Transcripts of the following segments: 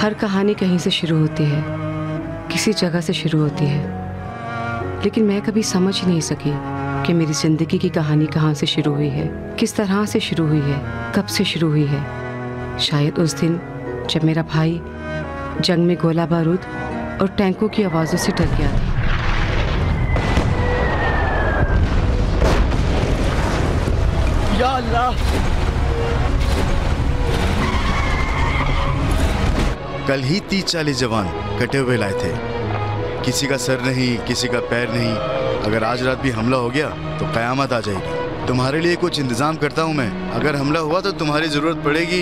हर कहानी कहीं से शुरू होती है, किसी जगह से शुरू होती है, लेकिन मैं कभी समझ ही नहीं सकी कि मेरी ज़िंदगी की कहानी कहाँ से शुरू हुई है, किस तरह से शुरू हुई है, कब से शुरू हुई है। शायद उस दिन जब मेरा भाई जंग में गोला बारूद और टैंकों की आवाज़ों से डर गया था। या अल्लाह! कल ही 30-40 जवान कटे हुए लाए थे, किसी का सर नहीं, किसी का पैर नहीं। अगर आज रात भी हमला हो गया तो कयामत आ जाएगी। तुम्हारे लिए कुछ इंतजाम करता हूँ मैं, अगर हमला हुआ तो तुम्हारी जरूरत पड़ेगी।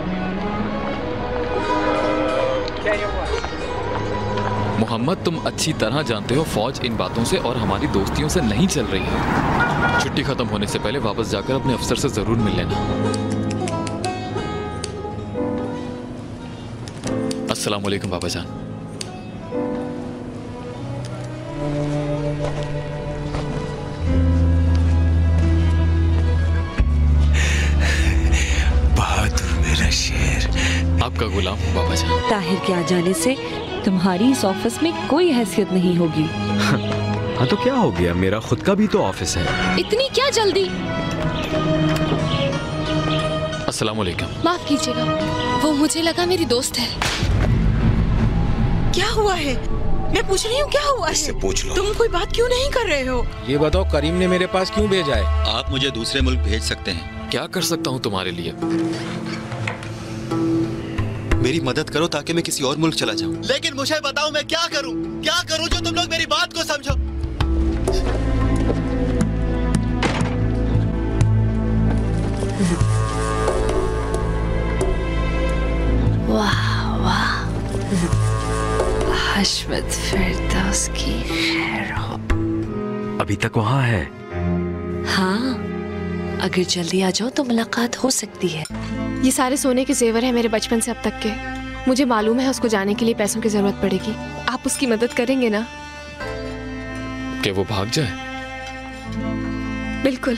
मोहम्मद, तुम अच्छी तरह जानते हो फौज इन बातों से और हमारी दोस्तियों से नहीं चल रही है। छुट्टी खत्म होने से पहले वापस जाकर अपने अफसर से जरूर मिल लेना। अस्सलाम वालेकुम बाबा जान। बहादुर मेरा शेर। आपका गुलाम हूँ बाबा जान। ताहिर के आ जाने से तुम्हारी इस ऑफिस में कोई हैसियत नहीं होगी। हाँ तो क्या हो गया, मेरा खुद का भी तो ऑफिस है। इतनी क्या जल्दी? अस्सलाम वालेकुम। माफ कीजिएगा, वो मुझे लगा मेरी दोस्त है। क्या हुआ है? मैं पूछ रही हूँ क्या हुआ है? इससे पूछ लो। तुम कोई बात क्यों नहीं कर रहे हो? ये बताओ, करीम ने मेरे पास क्यों भेजा है? आप मुझे दूसरे मुल्क भेज सकते हैं। क्या कर सकता हूँ तुम्हारे लिए? मेरी मदद करो ताकि मैं किसी और मुल्क चला जाऊँ। लेकिन मुझे बताओ मैं क्या करूँ जो तुम लोग मेरी बात को समझो। वाह वाह, हशमत फिरदौस की खैर हो। अभी तक वहाँ है? हाँ, अगर जल्दी आ जाओ तो मुलाकात हो सकती है। ये सारे सोने के जेवर हैं मेरे बचपन से अब तक के। मुझे मालूम है उसको जाने के लिए पैसों की जरूरत पड़ेगी। आप उसकी मदद करेंगे ना? कि वो भाग जाए? बिल्कुल।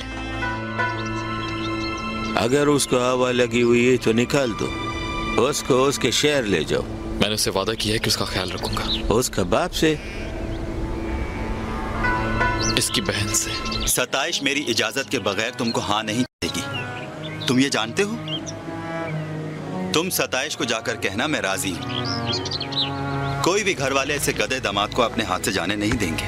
अगर उसको हवा लगी हुई है तो निकाल दो, उसको उसके शहर ले जाओ। मैंने उससे वादा किया है कि उसका ख्याल रखूंगा। उसका बाप से? इसकी बहन से। सताइश मेरी इजाजत के बगैर तुमको हाँ नहीं कहेगी, तुम ये जानते हो? तुम सताइश को जाकर कहना मैं राजी हूं। कोई भी घर वाले ऐसे गधे दामाद को अपने हाथ से जाने नहीं देंगे।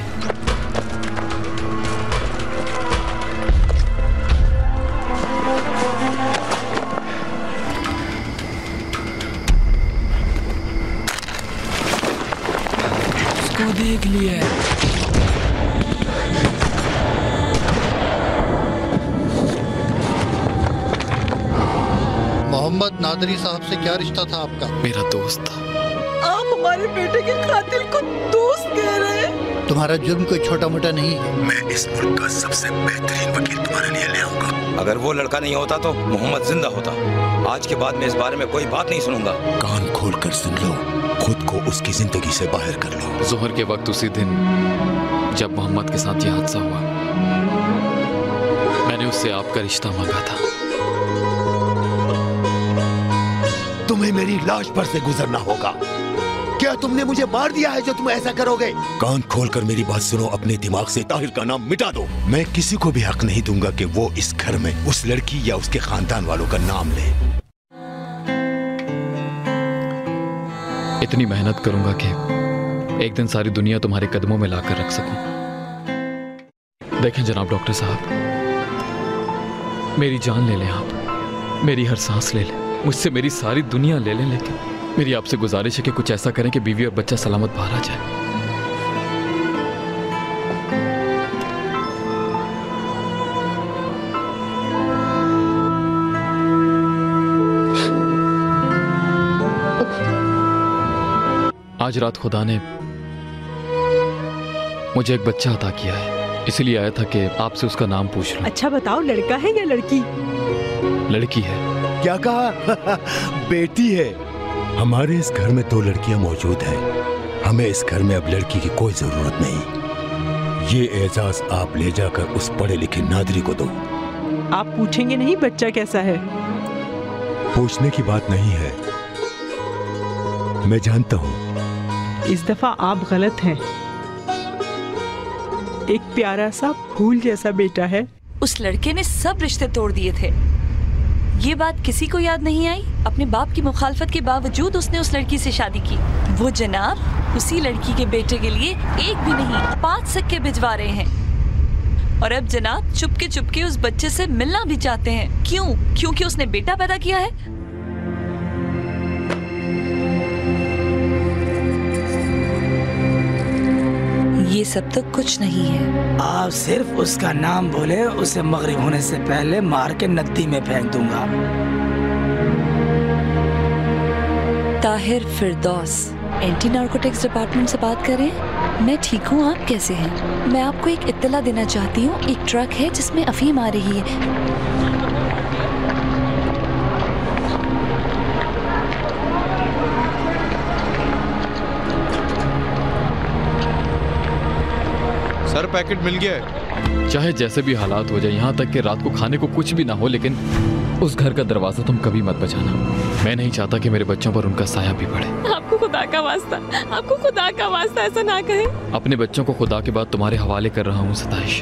उसको देख लिया। मोहम्मद नादरी साहब से क्या रिश्ता था आपका? मेरा दोस्त था। आप हमारे बेटे के कातिल को दोस्त कह रहे हैं? तुम्हारा जुर्म कोई छोटा मोटा नहीं है। मैं इस मुल्क का सबसे बेहतरीन वकील तुम्हारे लिए ले आऊंगा। अगर वो लड़का नहीं होता तो मोहम्मद जिंदा होता। आज के बाद मैं इस बारे में कोई बात नहीं सुनूंगा। कान खोल कर सुन लो, खुद को उसकी जिंदगी से बाहर कर लो। जोहर के वक्त उसी दिन जब मोहम्मद के साथ यह हादसा हुआ, मैंने उससे आपका रिश्ता मांगा था। तुम्हें मेरी लाश पर से गुजरना होगा। क्या तुमने मुझे मार दिया है जो तुम ऐसा करोगे? कान खोलकर मेरी बात सुनो, अपने दिमाग से ताहिर का नाम मिटा दो। मैं किसी को भी हक नहीं दूंगा कि वो इस घर में उस लड़की या उसके खानदान वालों का नाम ले। इतनी मेहनत करूंगा कि एक दिन सारी दुनिया तुम्हारे कदमों में लाकर रख सकूं। देखें जनाब डॉक्टर साहब, मेरी जान ले लें आप, मेरी हर सांस ले लें, मुझसे मेरी सारी दुनिया ले लें, लेकिन मेरी आपसे गुजारिश है कि कुछ ऐसा करें कि बीवी और बच्चा सलामत बाहर आ जाए। आज रात खुदा ने मुझे एक बच्चा अता किया है, इसलिए आया था कि आपसे उसका नाम पूछ लूं। अच्छा बताओ, लड़का है या लड़की? लड़की है। क्या कहा? बेटी है। हमारे इस घर में 2 लड़कियां मौजूद हैं। हमें इस घर में अब लड़की की कोई जरूरत नहीं। ये एजाज आप ले जाकर उस पढ़े लिखे नादरी को दो। आप पूछेंगे नहीं बच्चा कैसा है? पूछने की बात नहीं है, मैं जानता हूँ। इस दफा आप गलत हैं। एक प्यारा सा फूल जैसा बेटा है। उस लड़के ने सब रिश्ते तोड़ दिए थे। ये बात किसी को याद नहीं आई? अपने बाप की मुखालफत के बावजूद उसने उस लड़की से शादी की। वो जनाब उसी लड़की के बेटे के लिए एक भी नहीं 5 सिक्के भिजवा रहे हैं। और अब जनाब चुपके उस बच्चे से मिलना भी चाहते हैं। क्यों? क्योंकि उसने बेटा पैदा किया है। ये सब तो कुछ नहीं है। आप सिर्फ उसका नाम बोले, उसे मगरिब होने से पहले मार के नदी में फेंक दूंगा। Tahir Firdaus, anti narcotics department से बात कर रहे हैं? मैं ठीक हूँ, आप कैसे हैं? मैं आपको एक इत्तला देना चाहती हूँ। एक ट्रक है जिसमें अफीम आ रही है। सर पैकेट मिल गया है। चाहे जैसे भी हालात हो जाए, यहाँ तक कि रात को खाने को कुछ भी ना हो, लेकिन उस घर का दरवाजा तुम कभी मत बजाना। मैं नहीं चाहता कि मेरे बच्चों पर उनका साया भी पड़े। आपको खुदा का वास्ता ऐसा ना कहें। अपने बच्चों को खुदा के बाद तुम्हारे हवाले कर रहा हूँ सताइश।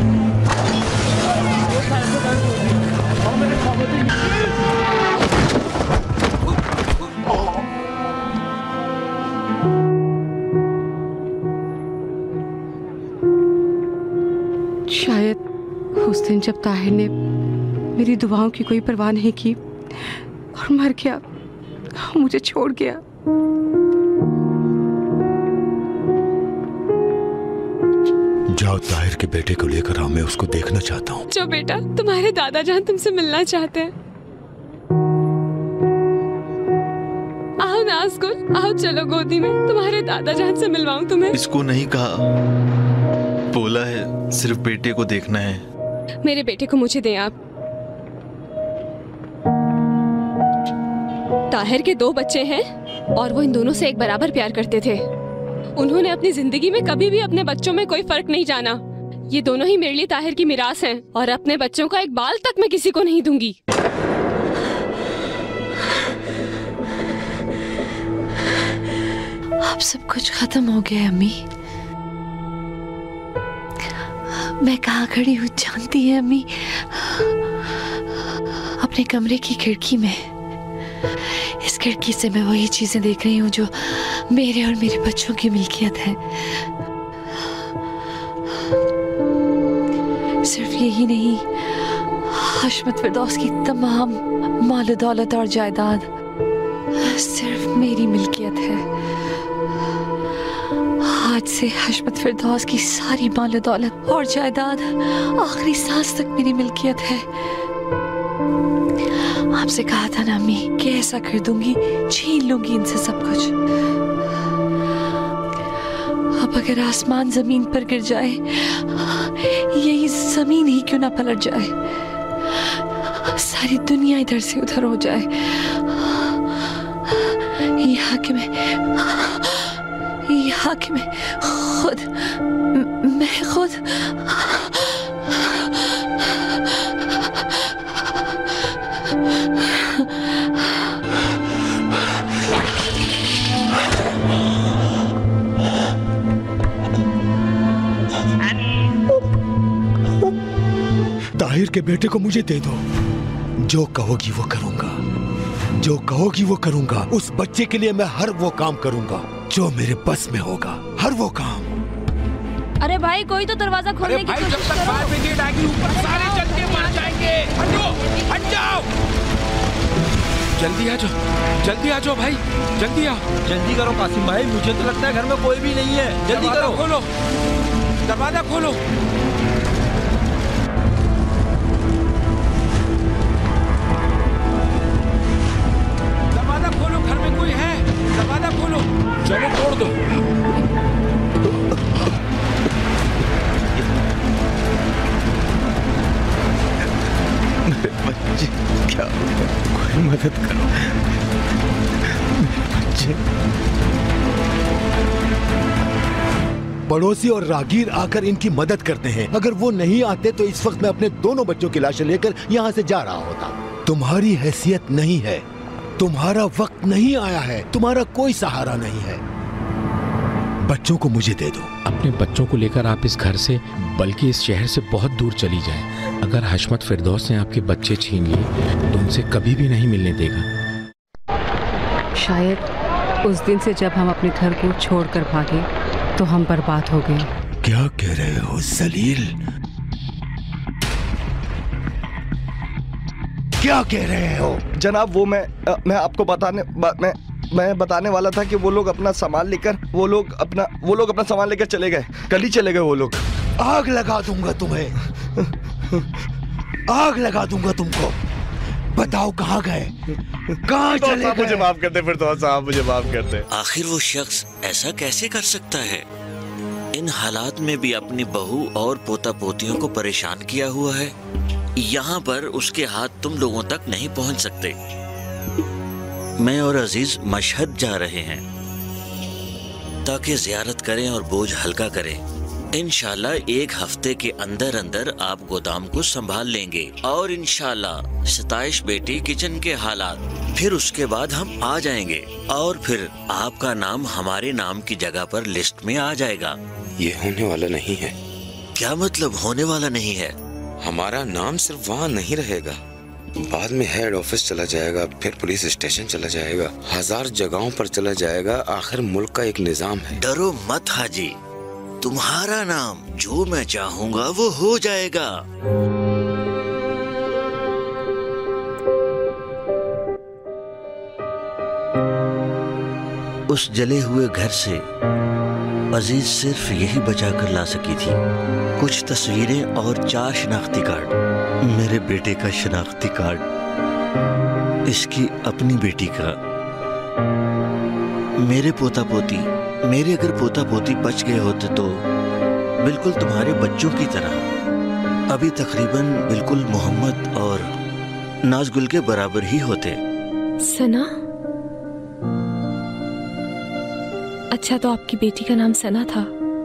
शायद उस दिन जब ताहिर ने मेरी दुआओं की कोई परवाह नहीं की और मर गया, मुझे छोड़ गया। जाओ ताहिर के बेटे को लेकर आओ, मैं उसको देखना चाहता हूँ। जो बेटा, तुम्हारे दादा जान तुमसे मिलना चाहते हैं। आओ नाज़गुल, आओ चलो गोदी में, तुम्हारे दादा जान से मिलवाऊं तुम्हें। इसको नहीं कहा, बोला है सिर्फ बेटे को देखना है। मेरे बेटे को मुझे दें आप। ताहिर के 2 बच्चे हैं और वो इन दोनों से एक बराबर प्यार करते थे। उन्होंने अपनी जिंदगी में कभी भी अपने बच्चों में कोई फर्क नहीं जाना। ये दोनों ही मेरे लिए ताहिर की मिरास हैं और अपने बच्चों का एक बाल तक मैं किसी को नहीं दूंगी। अब सब कुछ खत्म हो गया अम्मी। मैं कहाँ खड़ी हूँ जानती है अम्मी? अपने कमरे की खिड़की में। इस खिड़की से मैं वही चीजें देख रही हूँ जो मेरे और मेरे बच्चों की मिल्कियत है। सिर्फ यही नहीं, हशमत फिरदौस की तमाम माल दौलत और जायदाद सिर्फ मेरी मिल्कियत है। आज से हशमत फिरदौस की सारी माल दौलत और जायदाद आखिरी सांस तक मेरी मिल्कियत है। आपसे कहा था ना अम्मी कि ऐसा कर दूंगी, छीन लूंगी इनसे सब कुछ। अब अगर आसमान जमीन पर गिर जाए, यही जमीन ही क्यों ना पलट जाए, सारी दुनिया इधर से उधर हो जाए, यहाँ के मैं खुद ताहिर के बेटे को मुझे दे दो। जो कहोगी वो करूंगा, जो कहोगी वो करूंगा। उस बच्चे के लिए मैं हर वो काम करूंगा जो मेरे बस में होगा, हर वो काम। अरे भाई कोई तो दरवाजा खोलने की कोशिश करो। जब तक फायर ब्रिगेड आएगी ऊपर सारे चल के मार जाएंगे। हट जाओ। जल्दी आ जाओ भाई, जल्दी आओ। जल्दी करो कासिम भाई, मुझे तो लगता है घर में कोई भी नहीं है। जल्दी करो, खोलो दरवाजा, खोलो। दरवाजा खोलो, घर में कोई है? दरवाजा खोलो। चलो तोड़ दो। बच्चे क्या हो गया? कोई मदद करो मेरे बच्चे। पड़ोसी और रागीर आकर इनकी मदद करते हैं। अगर वो नहीं आते तो इस वक्त मैं अपने दोनों बच्चों की लाशें लेकर यहाँ से जा रहा होता। तुम्हारी हैसियत नहीं है तुम्हारा वक्त नहीं आया है, तुम्हारा कोई सहारा नहीं है। बच्चों को मुझे दे दो। अपने बच्चों को लेकर आप इस घर से, बल्कि इस शहर से बहुत दूर चली जाएं। अगर हशमत फिरदौस ने आपके बच्चे छीन लिए तो उनसे कभी भी नहीं मिलने देगा। शायद उस दिन से जब हम अपने घर को छोड़कर भागे तो हम बर्बाद हो गए। क्या कह रहे हो जलील? क्या कह रहे हो? जनाब वो मैं आपको मैं बताने वाला था कि वो लोग अपना सामान लेकर वो लोग अपना सामान लेकर चले गए, कल ही चले गए वो लोग। आग लगा दूंगा तुम्हें, आग लगा दूंगा तुमको। बताओ कहाँ गए, कहाँ चले गए? मुझे माफ करते फिरदौस साहब, मुझे माफ करते। आखिर वो शख्स ऐसा कैसे कर सकता है? इन हालात में भी अपनी बहू और पोता पोतियों को परेशान किया हुआ है। यहाँ पर उसके हाथ तुम लोगों तक नहीं पहुँच सकते। मैं और अजीज मशहद जा रहे हैं ताकि जियारत करें और बोझ हल्का करें। इंशाल्लाह 1 हफ्ते के अंदर अंदर आप गोदाम को संभाल लेंगे और इंशाल्लाह सताइश बेटी किचन के हालात, फिर उसके बाद हम आ जाएंगे और फिर आपका नाम हमारे नाम की जगह पर लिस्ट में आ जाएगा। ये होने वाला नहीं है। क्या मतलब होने वाला नहीं है? हमारा नाम सिर्फ वहाँ नहीं रहेगा, बाद में हेड ऑफिस चला जाएगा, फिर पुलिस स्टेशन चला जाएगा, 1000 जगहों पर चला जाएगा। आखिर मुल्क का एक निजाम है। डरो मत हाजी, तुम्हारा नाम जो मैं चाहूंगा वो हो जाएगा। उस जले हुए घर से अजीज सिर्फ यही बचा कर ला सकी थी, कुछ तस्वीरें और 4 शनाख्ती कार्ड। मेरे बेटे का शनाख्ती कार्ड, इसकी अपनी बेटी का, मेरे पोता पोती। मेरे अगर पोता पोती बच गए होते तो बिल्कुल तुम्हारे बच्चों की तरह अभी तकरीबन बिल्कुल मोहम्मद और नाजगुल के बराबर ही होते। सना? अच्छा, तो आपकी बेटी का नाम सना था?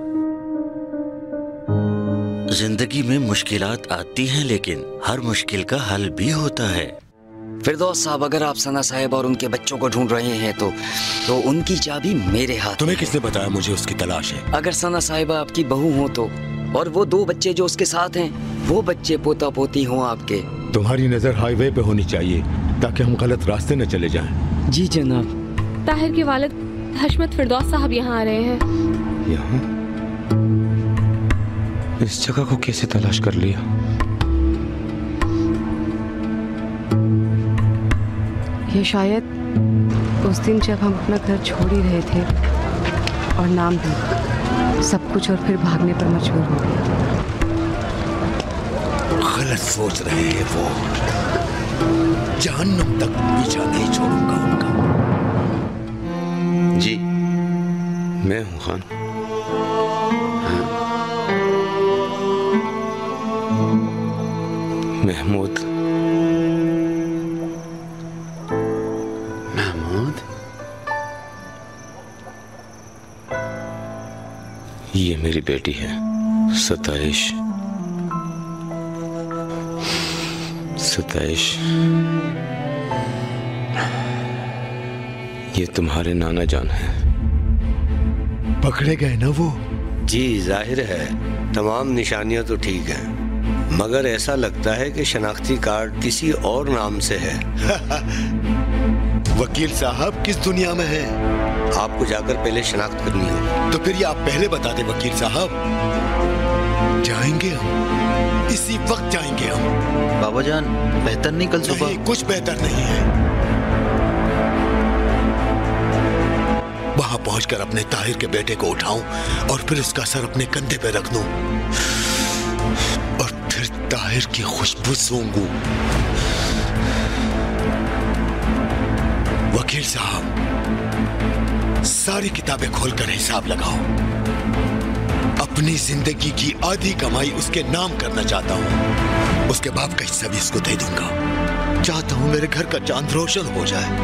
जिंदगी में मुश्किलात आती हैं, लेकिन हर मुश्किल का हल भी होता है। फिरदौस साहब, अगर आप सना साहिब और उनके बच्चों को ढूंढ रहे हैं तो उनकी चाबी मेरे हाथ। तुम्हें किसने बताया मुझे उसकी तलाश है? अगर सना साहिबा आपकी बहू हो तो, और वो 2 बच्चे जो उसके साथ हैं, वो बच्चे पोता पोती हों आपके। तुम्हारी नजर हाईवे पे होनी चाहिए ताकि हम गलत रास्ते न चले जाएं। जी जनाब। ताहिर के वालिद हशमत फिरदौस साहब यहाँ आ रहे हैं। यहाँ? इस जगह को कैसे तलाश कर लिया? ये शायद उस दिन जब हम अपना घर छोड़ ही रहे थे और नाम भी सब कुछ, और फिर भागने पर मजबूर हो गए। गलत सोच रहे हैं वो। जहन्नुम तक पीछा नहीं छोड़ूंगा उनका। जी मैं हूँ खान। महमूद। ये मेरी बेटी है सताइश। सताइश, ये तुम्हारे नाना जान हैं। पकड़े गए ना वो? जी जाहिर है, तमाम निशानियां तो ठीक हैं, मगर ऐसा लगता है कि शनाख्ती कार्ड किसी और नाम से है। वकील साहब किस दुनिया में हैं? आपको जाकर पहले शनाख्त करनी होगी। तो फिर ये आप पहले बता दें वकील साहब। जाएंगे हम, इसी वक्त जाएंगे हम। बाबा जान, बेहतर नहीं कल सुबह? नहीं, कुछ बेहतर नहीं है। वहां पहुंचकर अपने ताहिर के बेटे को उठाऊं और फिर उसका सर अपने कंधे पे रख दूं और फिर ताहिर की खुशबू सूंघूं। वकील साहब, सारी किताबें खोलकर हिसाब लगाओ। अपनी जिंदगी की आधी कमाई उसके नाम करना चाहता हूं। उसके बाप का हिस्सा भी उसको दे दूंगा। चाहता हूं मेरे घर का चांद रोशन हो जाए,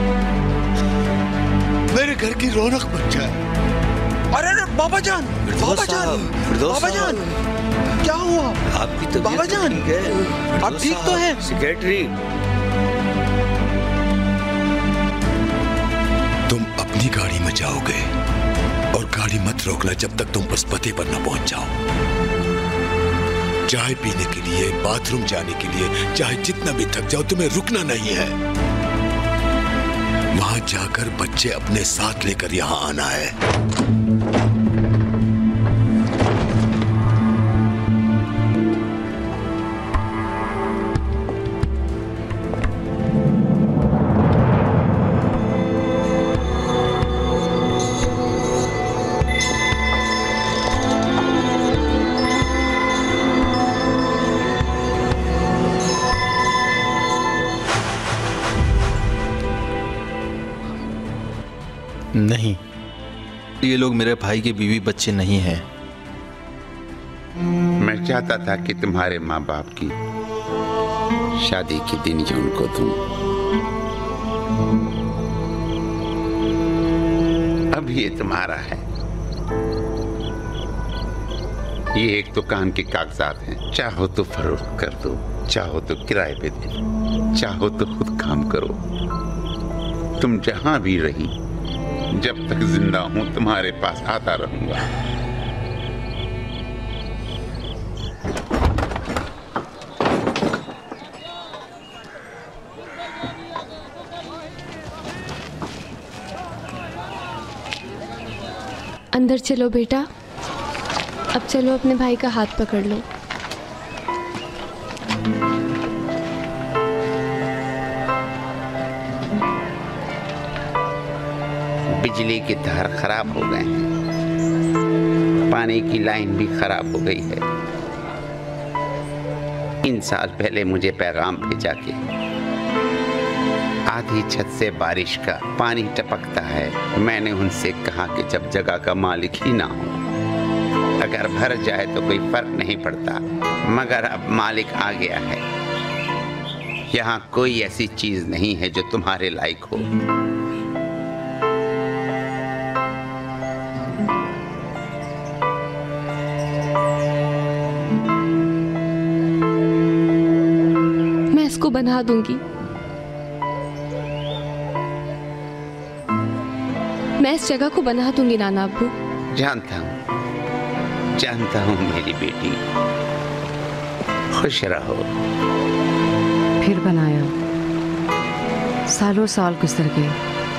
मेरे घर की रौनक बन जाए। अरे बाबा जान, बाबा जान, बाबा जान, क्या हुआ? आपकी तो बाबा जान, आप ठीक तो हैं? सेक्रेटरी, जाओगे। और गाड़ी मत रोकना जब तक तुम उस पते पर न पहुंच जाओ। चाय पीने के लिए, बाथरूम जाने के लिए, चाहे जितना भी थक जाओ, तुम्हें रुकना नहीं है। वहां जाकर बच्चे अपने साथ लेकर यहां आना है। नहीं, ये लोग मेरे भाई के बीवी बच्चे नहीं हैं। मैं चाहता था कि तुम्हारे माँ बाप की शादी के दिन ही उनको दूं। अब ये तुम्हारा है। ये एक दुकान के कागजात हैं। चाहो तो फरोख्त कर दो, चाहो तो किराए पे दे दो, चाहो तो खुद काम करो। तुम जहां भी रही, जब तक जिंदा हूं तुम्हारे पास आता रहूंगा। अंदर चलो बेटा। अब चलो अपने भाई का हाथ पकड़ लो। बिजली के तार खराब हो गए हैं, पानी की लाइन भी खराब हो गई है। 3 साल पहले मुझे पैगाम भेजा कि आधी छत से बारिश का पानी टपकता है। मैंने उनसे कहा कि जब जगह का मालिक ही ना हो, अगर भर जाए तो कोई फर्क नहीं पड़ता, मगर अब मालिक आ गया है। यहाँ कोई ऐसी चीज नहीं है जो तुम्हारे लायक हो। इसको बना दूंगी। मैं इस जगह को बना दूंगी नाना अब्बू। जानता हूँ मेरी बेटी। खुश रहो। फिर बनाया। सालों साल गुजर गए,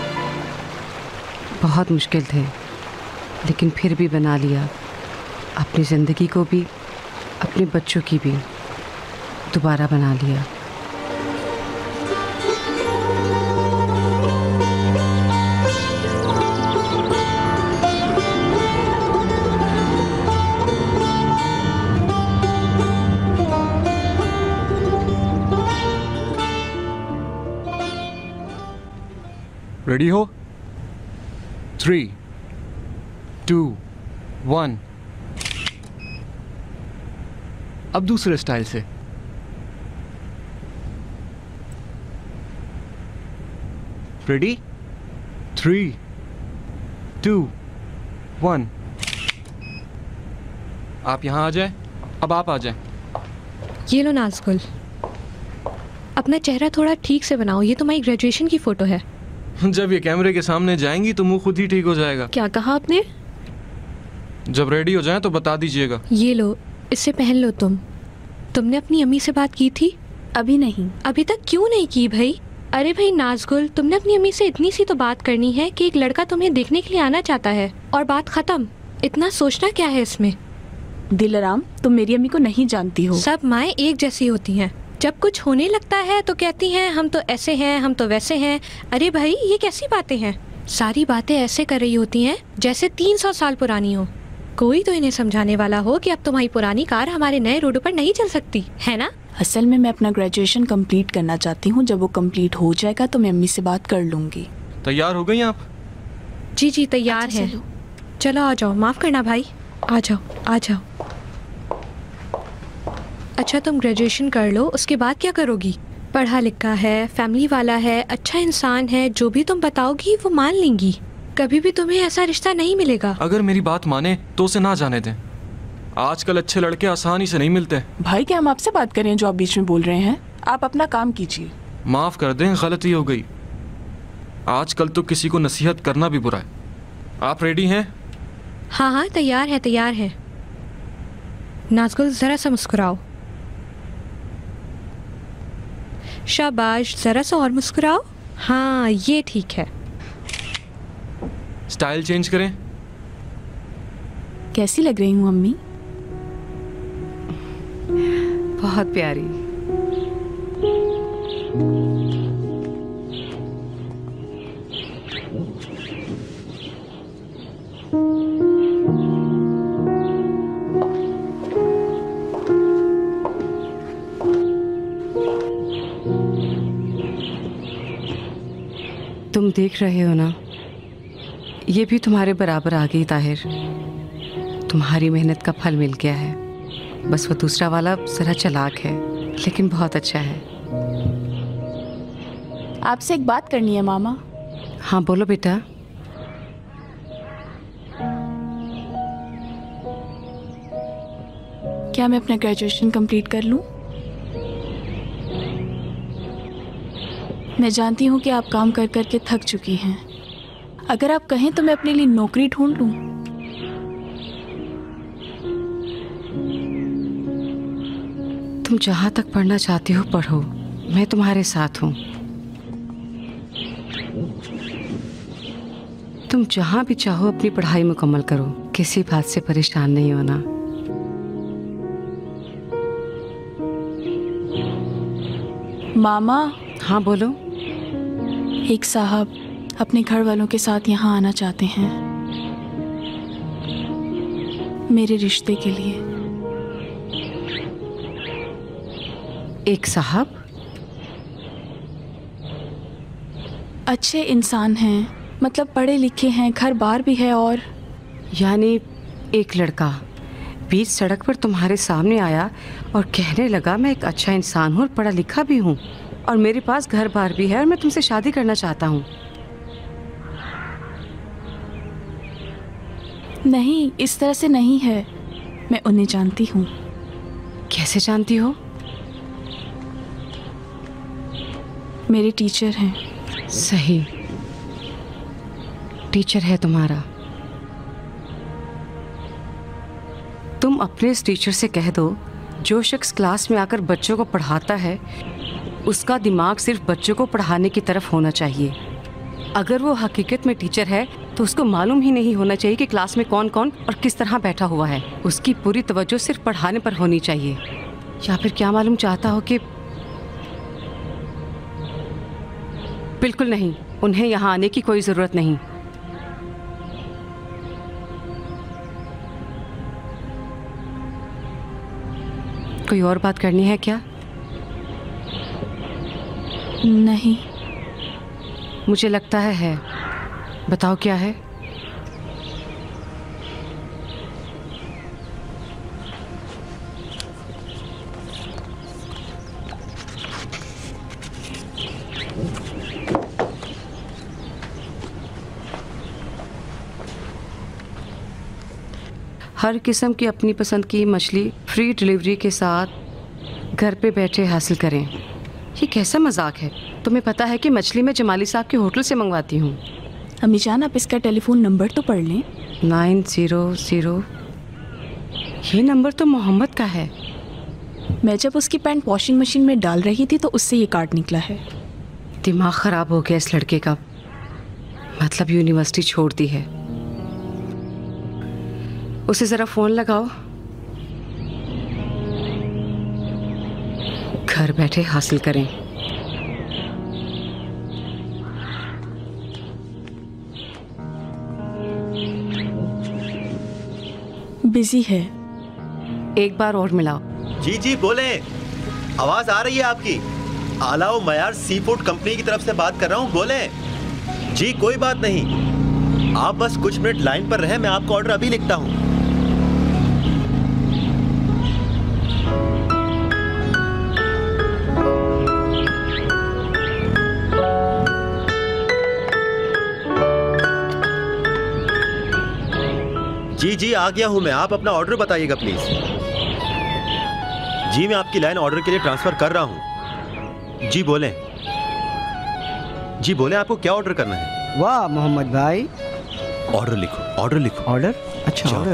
बहुत मुश्किल थे, लेकिन फिर भी बना लिया। अपनी जिंदगी को भी, अपने बच्चों की भी दोबारा बना लिया। रेडी हो? 3, 2, 1। अब दूसरे स्टाइल से। रेडी? 3, 2, 1। आप यहां आ जाएं। अब आप आ जाएं। ये लो नाज़गुल, अपना चेहरा थोड़ा ठीक से बनाओ। ये तुम्हारी ग्रेजुएशन की फोटो है। जब ये कैमरे के सामने जाएंगी तो मुंह खुद ही ठीक हो जाएगा। क्या कहा आपने? जब रेडी हो जाएं तो बता दीजिएगा। ये लो, इससे पहन लो। तुमने अपनी अम्मी से बात की थी? अभी नहीं। अभी तक क्यों नहीं की भाई? अरे भाई नाज़गुल, तुमने अपनी अम्मी से इतनी सी तो बात करनी है कि एक लड़का तुम्हें देखने के लिए आना चाहता है और बात खत्म। इतना सोचना क्या है इसमें? दिलराम, तुम मेरी अम्मी को नहीं जानती हो। सब माएँ एक जैसी होती हैं। जब कुछ होने लगता है तो कहती हैं हम तो ऐसे हैं, हम तो वैसे हैं। अरे भाई, ये कैसी बातें हैं? सारी बातें ऐसे कर रही होती हैं जैसे 300 साल पुरानी हो। कोई तो इन्हें समझाने वाला हो कि अब तुम्हारी पुरानी कार हमारे नए रोडों पर नहीं चल सकती है ना। असल में मैं अपना ग्रेजुएशन कंप्लीट करना चाहती हूँ। जब वो कंप्लीट हो जाएगा तो मैं अम्मी से बात कर लूँगी। तैयार हो गई आप? जी जी तैयार है। चलो आ जाओ। माफ़ करना भाई, आ जाओ आ जाओ। अच्छा, तुम ग्रेजुएशन कर लो, उसके बाद क्या करोगी? पढ़ा लिखा है, फैमिली वाला है, अच्छा इंसान है, जो भी तुम बताओगी वो मान लेंगी। कभी भी तुम्हें ऐसा रिश्ता नहीं मिलेगा। अगर मेरी बात माने तो उसे ना जाने दें। आजकल अच्छे लड़के आसानी से नहीं मिलते। भाई, क्या हम आपसे बात करें जो आप बीच में बोल रहे हैं? आप अपना काम कीजिए। माफ कर दें, गलती हो गई। आजकल तो किसी को नसीहत करना भी बुरा है। आप रेडी हैं? हाँ हाँ, तैयार है तैयार है। नाज़गुल ज़रा सा मुस्कुराओ। शाबाश, ज़रा सा और मुस्कुराओ। हाँ, ये ठीक है। स्टाइल चेंज करें। कैसी लग रही हूँ अम्मी? बहुत प्यारी। तुम देख रहे हो ना, ये भी तुम्हारे बराबर आ गई ताहिर। तुम्हारी मेहनत का फल मिल गया है। बस वो दूसरा वाला जरा चालाक है, लेकिन बहुत अच्छा है। आपसे एक बात करनी है मामा। हाँ बोलो बेटा। क्या मैं अपना ग्रेजुएशन कंप्लीट कर लूं? मैं जानती हूँ कि आप काम कर कर के थक चुकी हैं। अगर आप कहें तो मैं अपने लिए नौकरी ढूंढ लूं। तुम जहाँ तक पढ़ना चाहती हो पढ़ो, मैं तुम्हारे साथ हूँ। तुम जहाँ भी चाहो अपनी पढ़ाई मुकम्मल करो, किसी बात से परेशान नहीं होना। मामा। हाँ बोलो। एक साहब अपने घर वालों के साथ यहाँ आना चाहते हैं मेरे रिश्ते के लिए। एक साहब? अच्छे इंसान हैं, मतलब पढ़े लिखे हैं, घर बार भी है। और यानी एक लड़का बीच सड़क पर तुम्हारे सामने आया और कहने लगा मैं एक अच्छा इंसान हूँ और पढ़ा लिखा भी हूँ और मेरे पास घर बार भी है और मैं तुमसे शादी करना चाहता हूँ। नहीं, इस तरह से नहीं है। मैं उन्हें जानती हूँ। कैसे जानती हो? मेरे टीचर हैं। सही, टीचर है तुम्हारा। तुम अपने इस टीचर से कह दो, जो शख्स क्लास में आकर बच्चों को पढ़ाता है उसका दिमाग सिर्फ बच्चों को पढ़ाने की तरफ होना चाहिए। अगर वो हकीकत में टीचर है तो उसको मालूम ही नहीं होना चाहिए कि क्लास में कौन कौन और किस तरह बैठा हुआ है। उसकी पूरी तवज्जो सिर्फ पढ़ाने पर होनी चाहिए। या फिर क्या मालूम चाहता हो कि बिल्कुल नहीं, उन्हें यहाँ आने की कोई ज़रूरत नहीं। कोई और बात करनी है क्या? नहीं। मुझे लगता है। बताओ क्या है? हर किस्म की अपनी पसंद की मछली फ्री डिलीवरी के साथ घर पे बैठे हासिल करें। ये कैसा मजाक है? तुम्हें पता है कि मछली मैं जमाली साहब के होटल से मंगवाती हूँ। अम्मी जान, आप इसका टेलीफोन नंबर तो पढ़ लें। 900। ये नंबर तो मोहम्मद का है। मैं जब उसकी पैंट वॉशिंग मशीन में डाल रही थी तो उससे ये कार्ड निकला है। दिमाग खराब हो गया इस लड़के का। मतलब यूनिवर्सिटी छोड़ दी है। उसे जरा फोन लगाओ। घर बैठे हासिल करें। बिजी है। एक बार और मिलाओ। जी जी बोले, आवाज आ रही है आपकी। आला व मयार सी फूड कंपनी की तरफ से बात कर रहा हूँ। बोले जी, कोई बात नहीं, आप बस कुछ मिनट लाइन पर रहे, मैं आपको ऑर्डर अभी लिखता हूँ। जी जी आ गया हूं मैं, आप अपना ऑर्डर बताइएगा प्लीज। जी मैं आपकी लाइन ऑर्डर के लिए ट्रांसफर कर रहा हूं। जी बोलें। जी बोलें, आपको क्या ऑर्डर करना है? वाह मोहम्मद भाई, ऑर्डर लिखो, ऑर्डर लिखो। ऑर्डर? अच्छा, ऑर्डर।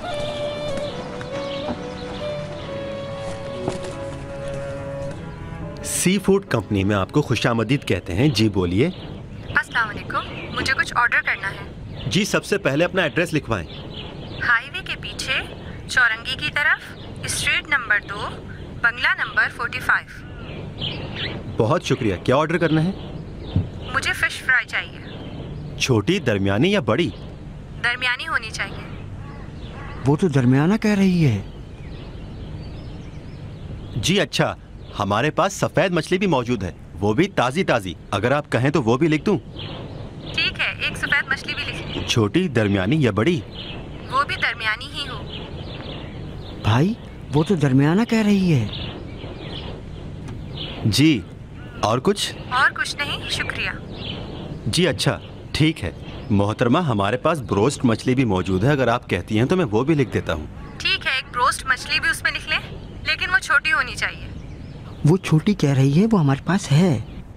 सी फूड कंपनी में आपको खुशामदीद कहते हैं। जी बोलिए। अस्सलाम वालेकुम, मुझे कुछ ऑर्डर करना है। जी सबसे पहले अपना एड्रेस लिखवाएं। हाईवे के पीछे चौरंगी की तरफ, स्ट्रीट नंबर 2, बंगला नंबर 45। बहुत शुक्रिया। क्या ऑर्डर करना है? मुझे फिश फ्राई चाहिए। छोटी, दरमियानी या बड़ी? दरमियानी होनी चाहिए। वो तो दरमियाना कह रही है। जी अच्छा, हमारे पास सफेद मछली भी मौजूद है, वो भी ताजी ताजी। अगर आप कहें तो वो भी लिख दूं? ठीक है, एक सफेद मछली भी लिख। छोटी, दरमियानी या बड़ी? वो भी दरमियानी ही हो। भाई वो तो दरमियाना कह रही है। जी और कुछ? और कुछ नहीं, शुक्रिया। जी अच्छा, ठीक है मोहतरमा, हमारे पास ब्रोस्ट मछली भी मौजूद है। अगर आप कहती हैं तो मैं वो भी लिख देता हूँ। ठीक है, एक ब्रोस्ट मछली भी उसमें लिख लें, लेकिन वो छोटी होनी चाहिए। वो छोटी कह रही है, वो हमारे पास है।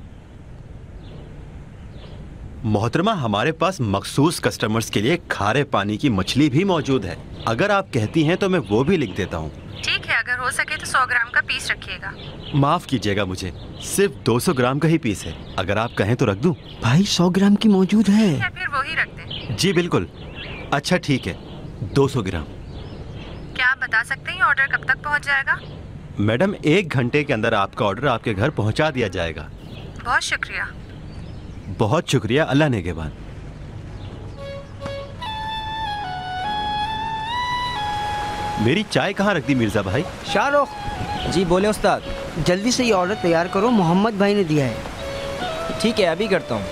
मोहतरमा, हमारे पास मखसूस कस्टमर्स के लिए खारे पानी की मछली भी मौजूद है। अगर आप कहती हैं तो मैं वो भी लिख देता हूँ। ठीक है, अगर हो सके तो 100 ग्राम का पीस रखिएगा। माफ कीजिएगा, मुझे सिर्फ 200 ग्राम का ही पीस है। अगर आप कहें तो रख दूं? भाई 100 ग्राम की मौजूद है। या फिर वो ही रख दें। जी बिल्कुल। अच्छा ठीक है, 200 ग्राम। क्या आप बता सकते हैं ऑर्डर कब तक पहुंच जाएगा? मैडम 1 घंटे के अंदर आपका ऑर्डर आपके घर पहुंचा दिया जाएगा। बहुत शुक्रिया। बहुत शुक्रिया, अल्लाह नेगेबान। मेरी चाय कहाँ रख दी मिर्जा भाई? शाहरुख जी बोले उस्ताद, जल्दी से ये ऑर्डर तैयार करो, मोहम्मद भाई ने दिया है। ठीक है, अभी करता हूँ।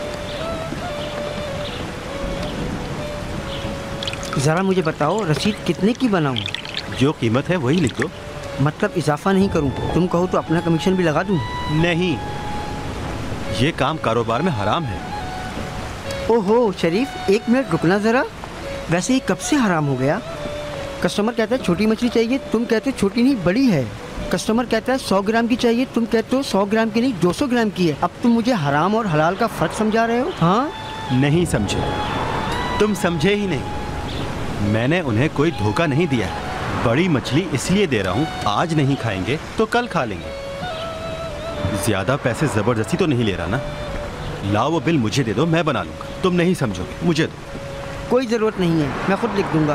ज़रा मुझे बताओ रसीद कितने की बनाऊँ? जो कीमत है वही लिख दो। मतलब इजाफा नहीं करूँ? तुम कहो तो अपना कमीशन भी लगा दूँ? नहीं, ये काम कारोबार में हराम है। ओहो शरीफ, 1 मिनट रुकना ज़रा। वैसे ये कब से हराम हो गया? कस्टमर कहता है छोटी मछली चाहिए, तुम कहते हो छोटी नहीं बड़ी है। कस्टमर कहता है 100 ग्राम की चाहिए, तुम कहते हो 100 ग्राम की नहीं 200 ग्राम की है। अब तुम मुझे हराम और हलाल का फ़र्क समझा रहे हो? हाँ नहीं समझे, तुम समझे ही नहीं। मैंने उन्हें कोई धोखा नहीं दिया है। बड़ी मछली इसलिए दे रहा हूँ, आज नहीं खाएंगे तो कल खा लेंगे। ज्यादा पैसे जबरदस्ती तो नहीं ले रहा ना। लाओ वो बिल मुझे दे दो, मैं बना लूँगा। तुम नहीं समझोगे, मुझे दो। कोई ज़रूरत नहीं है, मैं खुद लिख दूँगा।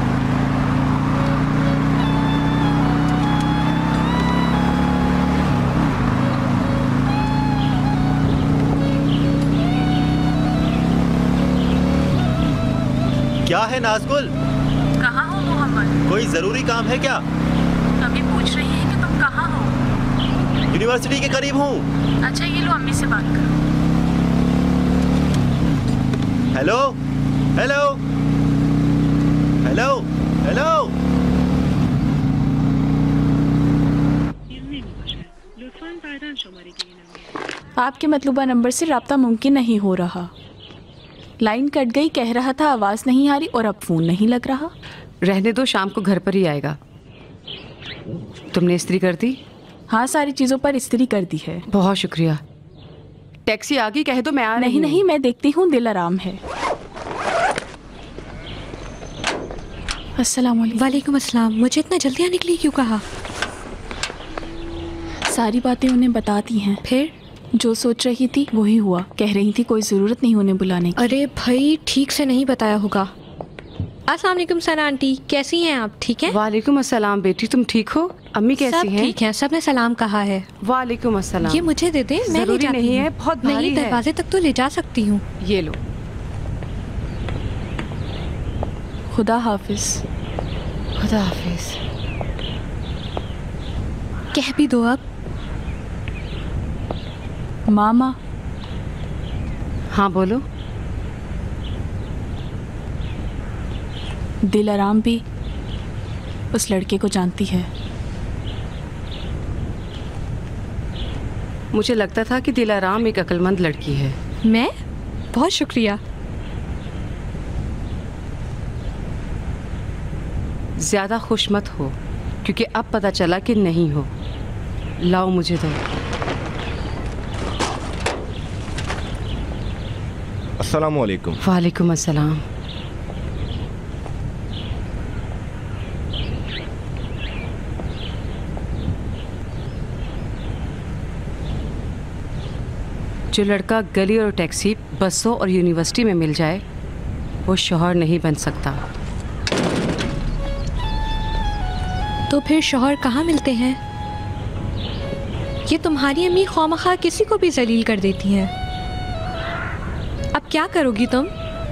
क्या है नाज़गुल? कहाँ हो मोहम्मद? कोई जरूरी काम है क्या? अम्मी पूछ रही है कि तुम कहाँ हो। यूनिवर्सिटी के करीब हूँ। अच्छा ये लो, अम्मी से बात करो। Hello hello hello hello. आपके मतलूबा नंबर से राब्ता मुमकिन नहीं हो रहा। लाइन कट गई, कह रहा था आवाज़ नहीं आ रही, और अब फ़ोन नहीं लग रहा। रहने दो, शाम को घर पर ही आएगा। तुमने इस्त्री कर दी? हाँ, सारी चीज़ों पर इस्त्री कर दी है। बहुत शुक्रिया। टैक्सी आ गई, कह दो मैं आ रही हूँ। नहीं, मैं देखती हूँ, दिल आराम है। अस्सलाम वालेकुम अस्सलाम। मुझे इतना जल्दी आने के लिए क्यों कहा? सारी बातें उन्हें बताती हैं। फिर जो सोच रही थी वही हुआ। कह रही थी कोई ज़रूरत नहीं उन्हें बुलाने की। अरे भाई, ठीक से नहीं बताया होगा। अस्सलाम वालेकुम सना आंटी, कैसी हैं आप? ठीक है। वालेकुम अस्सलाम बेटी, तुम ठीक हो? अम्मी कैसी हैं? सब ठीक हैं, सब ने सलाम कहा है। वालेकुम अस्सलाम। ये मुझे दे दे, मैं ले जाती नहीं हूँ। है, बहुत भारी नहीं, है। दरवाजे तक तो ले जा सकती हूँ। ये लो। खुदा हाफिज। खुदा हाफिज। कह भी दो अब। मामा। हाँ बोलो। दिल आराम भी उस लड़के को जानती है। मुझे लगता था कि दिलाराम एक अक्लमंद लड़की है। मैं? बहुत शुक्रिया। ज्यादा खुश मत हो, क्योंकि अब पता चला कि नहीं हो। लाओ मुझे दो। अस्सलाम वालेकुम। वालेकुम अस्सलाम। जो लड़का गली और टैक्सी, बसों और यूनिवर्सिटी में मिल जाए वो शौहर नहीं बन सकता। तो फिर शौहर कहाँ मिलते हैं? ये तुम्हारी अम्मी खौमखा किसी को भी जलील कर देती हैं। अब क्या करोगी तुम?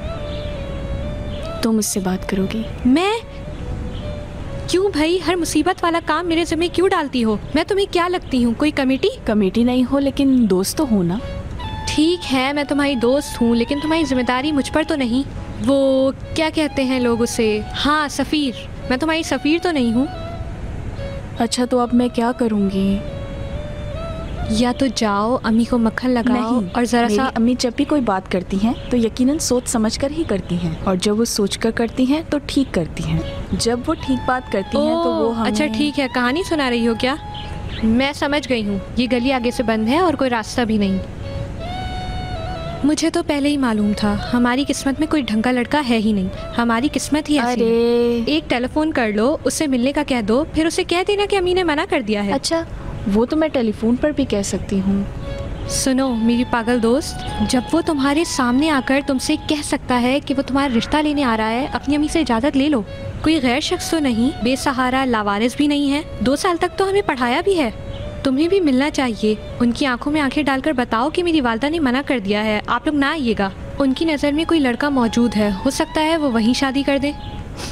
तुम मुझसे बात करोगी? मैं? क्यों भाई, हर मुसीबत वाला काम मेरे ज़िम्मे क्यों डालती हो? मैं तुम्हें क्या लगती हूँ, कोई कमेटी? कमेटी नहीं हो लेकिन दोस्त तो हो ना। ठीक है, मैं तुम्हारी दोस्त हूँ, लेकिन तुम्हारी जिम्मेदारी मुझ पर तो नहीं। वो क्या कहते हैं लोग उसे? हाँ, सफ़ीर। मैं तुम्हारी सफ़ीर तो नहीं हूँ। अच्छा, तो अब मैं क्या करूँगी? या तो जाओ अम्मी को मक्खन लगाओ और ज़रा सा। अम्मी जब भी कोई बात करती हैं तो यकीनन सोच समझ कर ही करती हैं, और जब वो सोच कर करती हैं तो ठीक करती हैं। जब वो ठीक बात करती हैं तो वो हमें... अच्छा ठीक है, कहानी सुना रही हो क्या? मैं समझ गई हूँ, ये गली आगे से बंद है और कोई रास्ता भी नहीं। मुझे तो पहले ही मालूम था, हमारी किस्मत में कोई ढंग का लड़का है ही नहीं। हमारी किस्मत ही ऐसी है। एक टेलीफोन कर लो, उससे मिलने का कह दो, फिर उसे कह देना कि अम्मी ने मना कर दिया है। अच्छा, वो तो मैं टेलीफोन पर भी कह सकती हूँ। सुनो मेरी पागल दोस्त, जब वो तुम्हारे सामने आकर तुमसे कह सकता है कि वो तुम्हारा रिश्ता लेने आ रहा है, अपनी अम्मी से इजाज़त ले लो। कोई गैर शख्स तो नहीं, बेसहारा लावारिस भी नहीं है, 2 साल तक तो हमें पढ़ाया भी है। तुम्हें भी मिलना चाहिए। उनकी आंखों में आंखें डालकर बताओ कि मेरी वालदा ने मना कर दिया है, आप लोग ना आइएगा। उनकी नज़र में कोई लड़का मौजूद है, हो सकता है वो वहीं शादी कर दे।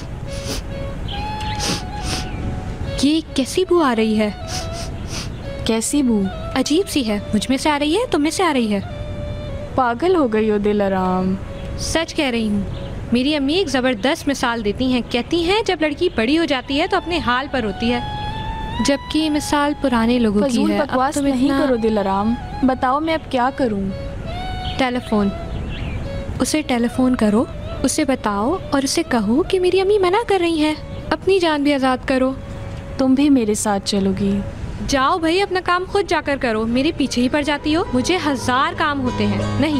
ये कैसी बू आ रही है? कैसी बू? अजीब सी है, मुझ में से आ रही है, तुम में से आ रही है? पागल हो गई हो दिलाराम। सच कह रही हूँ, मेरी अम्मी एक ज़बरदस्त मिसाल देती हैं। कहती हैं जब लड़की बड़ी हो जाती है तो अपने हाल पर होती है, जबकि ये मिसाल पुराने लोगों की है। बकवास तुम नहीं करो दिलाराम, बताओ मैं अब क्या करूँ? टेलीफोन, उसे टेलीफोन करो, उसे बताओ और उसे कहो कि मेरी अम्मी मना कर रही हैं। अपनी जान भी आज़ाद करो। तुम भी मेरे साथ चलोगी? जाओ भाई, अपना काम खुद जाकर करो, मेरे पीछे ही पड़ जाती हो। मुझे 1000 काम होते हैं। नहीं,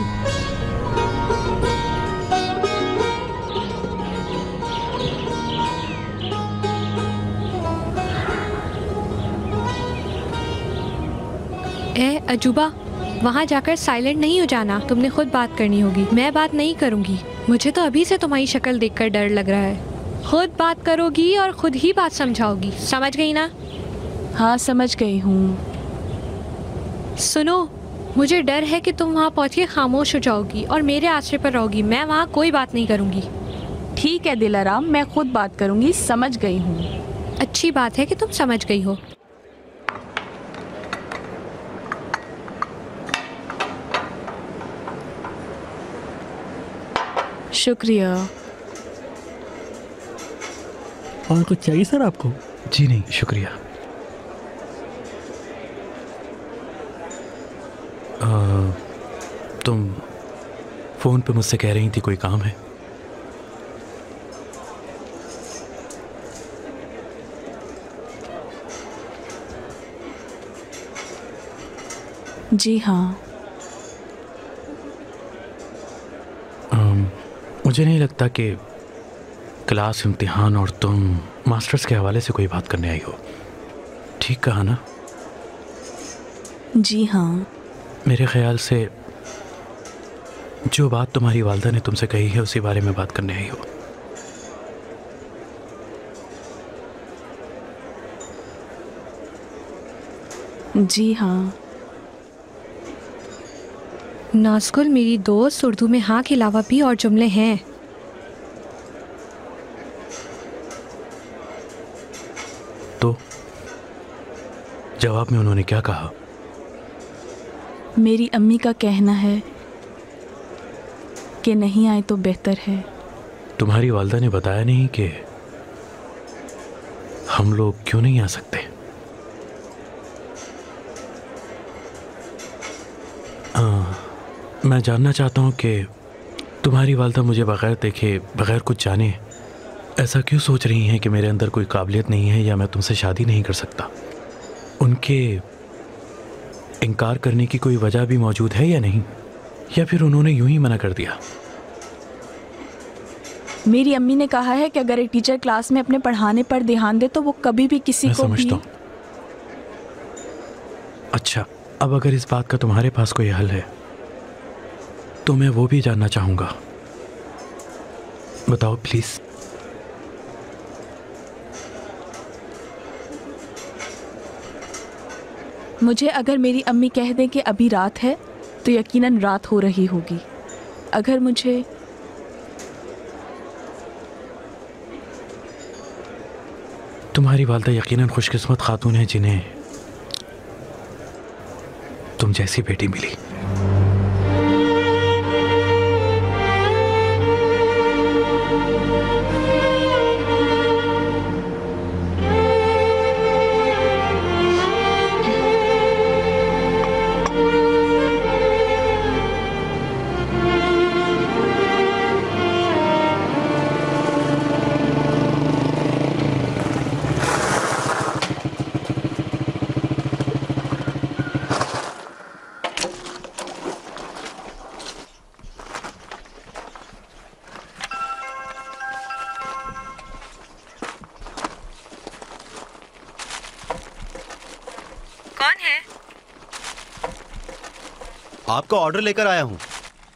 ए अजूबा, वहाँ जाकर साइलेंट नहीं हो जाना, तुमने खुद बात करनी होगी। मैं बात नहीं करूँगी, मुझे तो अभी से तुम्हारी शक्ल देखकर डर लग रहा है। खुद बात करोगी और खुद ही बात समझाओगी, समझ गई ना? हाँ समझ गई हूँ। सुनो, मुझे डर है कि तुम वहाँ पहुँच के खामोश हो जाओगी और मेरे आश्रय पर रहोगी। मैं वहाँ कोई बात नहीं करूँगी। ठीक है दिलाराम, मैं खुद बात करूँगी, समझ गई हूँ। अच्छी बात है कि तुम समझ गई हो। शुक्रिया। और कुछ चाहिए सर आपको? जी नहीं, शुक्रिया। तुम फोन पे मुझसे कह रही थी कोई काम है? जी हाँ। मुझे नहीं लगता कि क्लास, इम्तिहान और तुम मास्टर्स के हवाले से कोई बात करने आई हो। ठीक कहा ना? जी हाँ। मेरे ख्याल से जो बात तुम्हारी वालदा ने तुमसे कही है उसी बारे में बात करने आई हो। जी हाँ। नाज़गुल मेरी दोस्त, उर्दू में हाँ के अलावा भी और जुमले हैं। तो जवाब में उन्होंने क्या कहा? मेरी अम्मी का कहना है कि नहीं आए तो बेहतर है। तुम्हारी वालदा ने बताया नहीं कि हम लोग क्यों नहीं आ सकते? मैं जानना चाहता हूँ कि तुम्हारी वालदा मुझे बगैर देखे, बगैर कुछ जाने ऐसा क्यों सोच रही हैं कि मेरे अंदर कोई काबिलियत नहीं है या मैं तुमसे शादी नहीं कर सकता। उनके इनकार करने की कोई वजह भी मौजूद है या नहीं? या फिर उन्होंने यूं ही मना कर दिया? मेरी अम्मी ने कहा है कि अगर एक टीचर क्लास में अपने पढ़ाने पर ध्यान दे तो वो कभी भी किसी को भी। अच्छा, अब अगर इस बात का तुम्हारे पास कोई हल है तो मैं वो भी जानना चाहूंगा। बताओ प्लीज। मुझे अगर मेरी अम्मी कह दें कि अभी रात है तो यकीनन रात हो रही होगी। अगर मुझे तुम्हारी वालदा यकीनन खुशकिस्मत खातून है जिन्हें तुम जैसी बेटी मिली। आपका ऑर्डर लेकर आया हूं।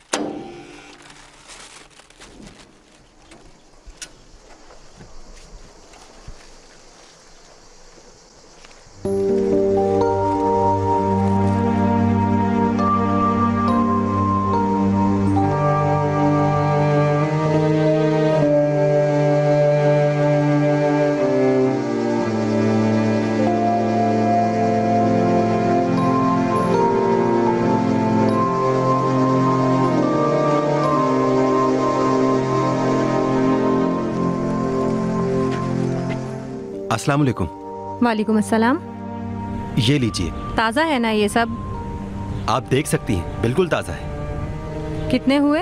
अस्सलाम वालेकुम। वालेकुम अस्सलाम। ये लीजिए। ताज़ा है ना ये सब? आप देख सकती हैं, बिल्कुल ताज़ा है। कितने हुए?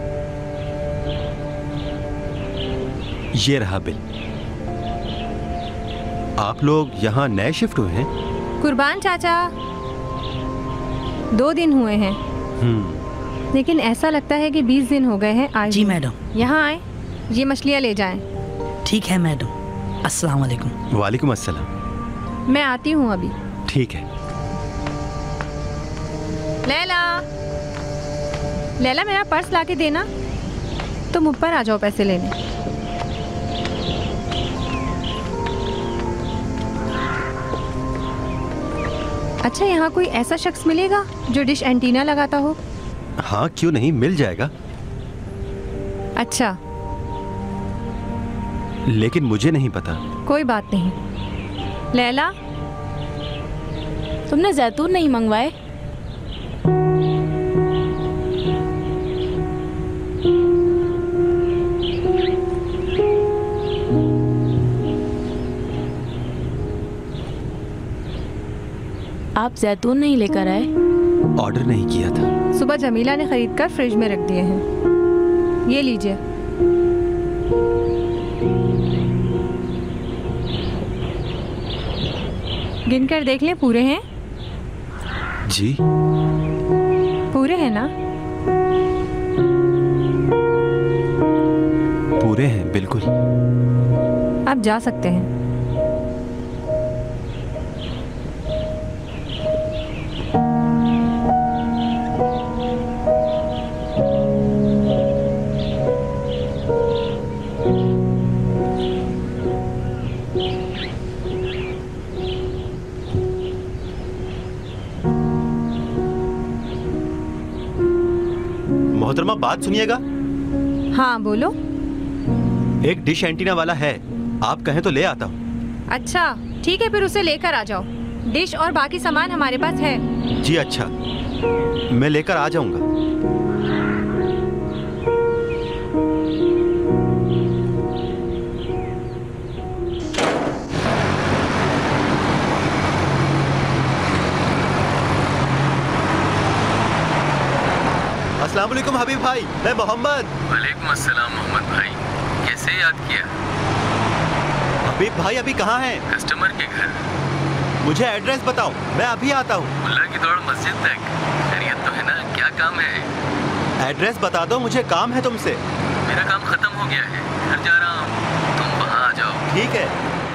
ये रहा बिल। आप लोग यहाँ नए शिफ्ट हुए हैं? कुर्बान चाचा, 2 दिन हुए हैं। लेकिन ऐसा लगता है कि 20 दिन हो गए हैं आए। जी मैडम। यहाँ आए, ये मछलियाँ ले जाएं। ठीक है मैडम। अस्सलाम वालेकुम। वालेकुम अस्सलाम। मैं आती हूँ अभी। ठीक है। लैला, लैला मेरा पर्स लाके देना। तुम ऊपर आ जाओ पैसे लेने। अच्छा, यहाँ कोई ऐसा शख्स मिलेगा जो डिश एंटीना लगाता हो? हाँ, क्यों नहीं, मिल जाएगा। अच्छा, लेकिन मुझे नहीं पता। कोई बात नहीं। लैला, तुमने जैतून नहीं मंगवाए? आप जैतून नहीं लेकर आए? ऑर्डर नहीं किया था। सुबह जमीला ने खरीद कर फ्रिज में रख दिए हैं। ये लीजिए। गिनकर देख लें, पूरे हैं? जी पूरे हैं ना? पूरे हैं, बिल्कुल। आप जा सकते हैं। मोहतरमा, बात सुनिएगा। हाँ बोलो। एक डिश एंटीना वाला है, आप कहें तो ले आता हूँ। अच्छा ठीक है, फिर उसे लेकर आ जाओ। डिश और बाकी सामान हमारे पास है। जी अच्छा, मैं लेकर आ जाऊंगा। अस्सलाम वालेकुम हबीब भाई, मैं मोहम्मद। वालेकुम अस्सलाम मोहम्मद भाई, कैसे याद किया? हबीब भाई अभी कहाँ हैं? कस्टमर के घर। मुझे एड्रेस बताओ, मैं अभी आता हूँ। मुल्ला की दौड़ मस्जिद तक। खैरियत तो है ना? क्या काम है? एड्रेस बता दो, मुझे काम है तुमसे। मेरा काम खत्म हो गया है, घर जा रहा हूँ, तुम वहाँ आ जाओ। ठीक है।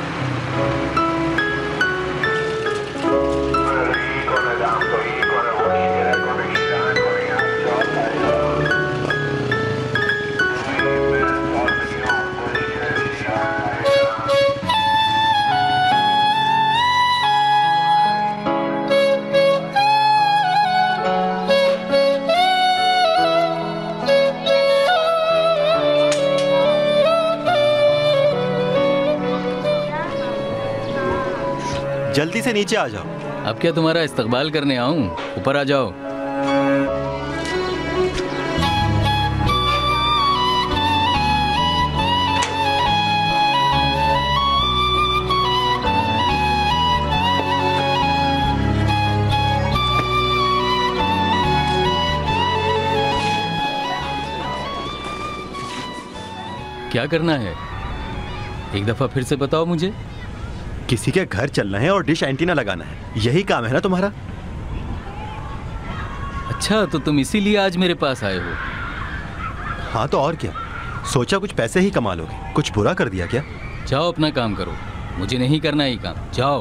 जल्दी से नीचे आ जाओ। अब क्या तुम्हारा इस्तकबाल करने आऊं? ऊपर आ जाओ। क्या करना है? एक दफा फिर से बताओ मुझे। किसी के घर चलना है और डिश एंटीना लगाना है, यही काम है ना तुम्हारा? अच्छा, तो तुम इसीलिए आज मेरे पास आए हो? हाँ तो और क्या, सोचा कुछ पैसे ही कमा लोगे। कुछ बुरा कर दिया क्या? जाओ अपना काम करो, मुझे नहीं करना ये काम, जाओ।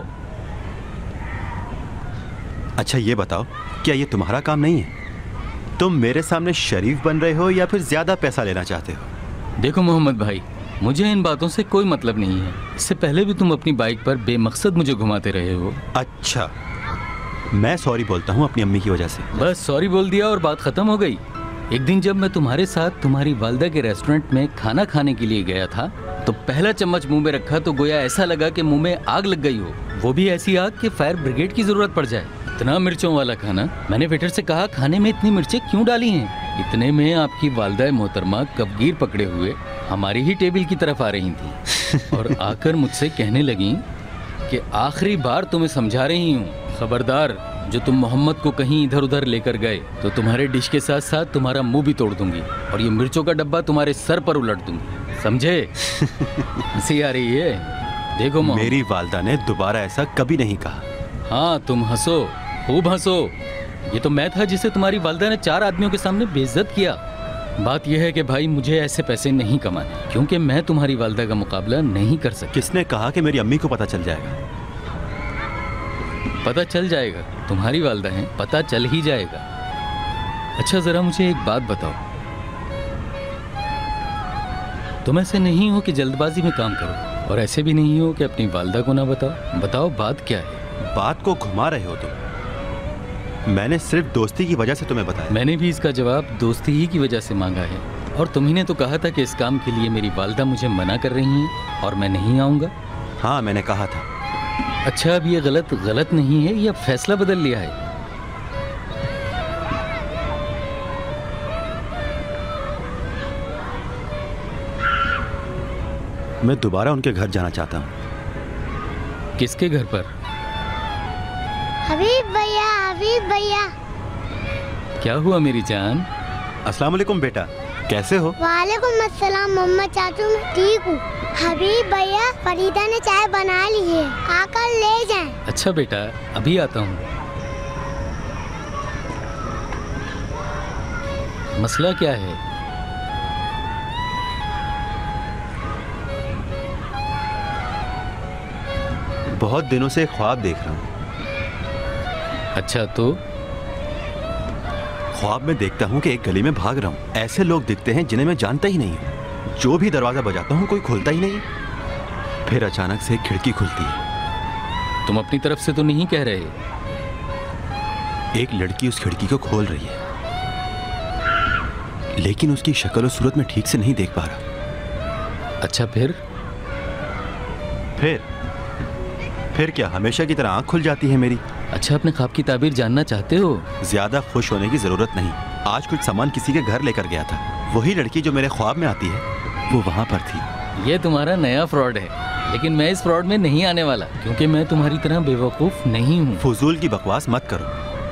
अच्छा ये बताओ, क्या ये तुम्हारा काम नहीं है? तुम मेरे सामने शरीफ बन रहे हो या फिर ज्यादा पैसा लेना चाहते हो? देखो मोहम्मद भाई, मुझे इन बातों से कोई मतलब नहीं है। इससे पहले भी तुम अपनी बाइक पर बेमकसद मुझे घुमाते रहे हो। अच्छा, मैं सॉरी बोलता हूँ अपनी अम्मी की वजह से। बस सॉरी बोल दिया और बात खत्म हो गई। एक दिन जब मैं तुम्हारे साथ तुम्हारी वालिदा के रेस्टोरेंट में खाना खाने के लिए गया था, तो पहला चम्मच मुंह में रखा तो गोया ऐसा लगा कि मुंह में आग लग गई हो। वो भी ऐसी आग कि फायर ब्रिगेड की जरूरत पड़ जाए। इतना मिर्चों वाला खाना। मैंने वेटर से कहा खाने में इतनी मिर्चें क्यों डाली हैं? इतने में आपकी वालिदा मोहतरमा कबगीर पकड़े हुए हमारी ही टेबल की तरफ आ रही थी और आकर मुझसे कहने लगी कि आखिरी बार तुम्हें समझा रही हूँ, खबरदार, जो तुम मोहम्मद को कहीं इधर उधर लेकर गए तो तुम्हारे डिश के साथ साथ तुम्हारा मुंह भी तोड़ दूंगी और ये मिर्चों का डब्बा तुम्हारे सर पर उलट दूंगी, समझे? हंसी आ रही है? देखो मेरी वालिदा ने दोबारा ऐसा कभी नहीं कहा। हाँ तुम हंसो, खूब हंसो। ये तो मैं था जिसे तुम्हारी वालिदा ने 4 आदमियों के सामने बेइज्जत किया। बात यह है कि भाई मुझे ऐसे पैसे नहीं कमाने, क्योंकि मैं तुम्हारी वालिदा का मुकाबला नहीं कर सकता। किसने कहा कि मेरी अम्मी को पता चल जाएगा? पता चल जाएगा, तुम्हारी वालिदा है, पता चल ही जाएगा। अच्छा जरा मुझे एक बात बताओ, तुम ऐसे नहीं हो कि जल्दबाजी में काम करो और ऐसे भी नहीं हो कि अपनी वालिदा को ना बताओ। बताओ बात क्या है? बात को घुमा रहे हो तुम। मैंने सिर्फ दोस्ती की वजह से तुम्हें बताया। मैंने भी इसका जवाब दोस्ती ही की वजह से मांगा है और तुम्ही ने तो कहा था कि इस काम के लिए मेरी वालिदा मुझे मना कर रही हैं और मैं नहीं आऊँगा। हाँ मैंने कहा था। अच्छा अब ये गलत नहीं है या फैसला बदल लिया है? मैं दोबारा उनके घर जाना चाहता हूँ। किसके घर पर? हबीब भैया। क्या हुआ मेरी जान? अस्सलाम वालेकुम बेटा, कैसे हो? वालेकुम अस्सलाम मम्मा चाचू, मैं ठीक हूँ। हबीब भैया, फरीदा ने चाय बना ली है, आकर ले जाएं। अच्छा बेटा, अभी आता हूँ। मसला क्या है? बहुत दिनों से ख्वाब देख रहा हूँ। अच्छा तो? ख्वाब में देखता हूँ कि एक गली में भाग रहा हूँ। ऐसे लोग दिखते हैं जिन्हें मैं जानता ही नहीं हूँ। जो भी दरवाजा बजाता हूँ कोई खोलता ही नहीं। फिर अचानक से एक खिड़की खुलती है। तुम अपनी तरफ से तो नहीं कह रहे? एक लड़की उस खिड़की को खोल रही है, लेकिन उसकी शक्ल और सूरत में ठीक से नहीं देख पा रहा। अच्छा फिर क्या हमेशा की तरह आंख खुल जाती है मेरी। अच्छा अपने ख्वाब की ताबीर जानना चाहते हो? ज्यादा खुश होने की जरूरत नहीं। आज कुछ सामान किसी के घर लेकर गया था। वही लड़की जो मेरे ख्वाब में आती है वो वहां पर थी। ये तुम्हारा नया फ्रॉड है, लेकिन मैं इस फ्रॉड में नहीं आने वाला, क्योंकि मैं तुम्हारी तरह बेवकूफ नहीं हूँ। फजूल की बकवास मत करो